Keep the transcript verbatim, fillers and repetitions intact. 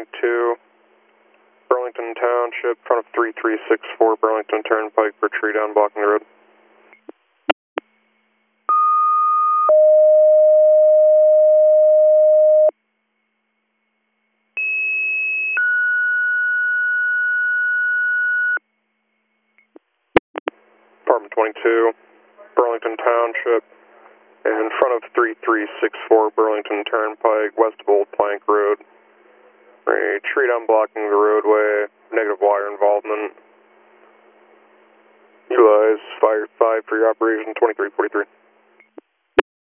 twenty-two, Burlington Township, front of three three six four Burlington Turnpike for tree down blocking the road. Apartment twenty-two, Burlington Township, in front of three three six four Burlington Turnpike, west of Old Plank Road. A tree down blocking the roadway, negative wire involvement. Utilize Fire five for your operation, twenty-three forty-three.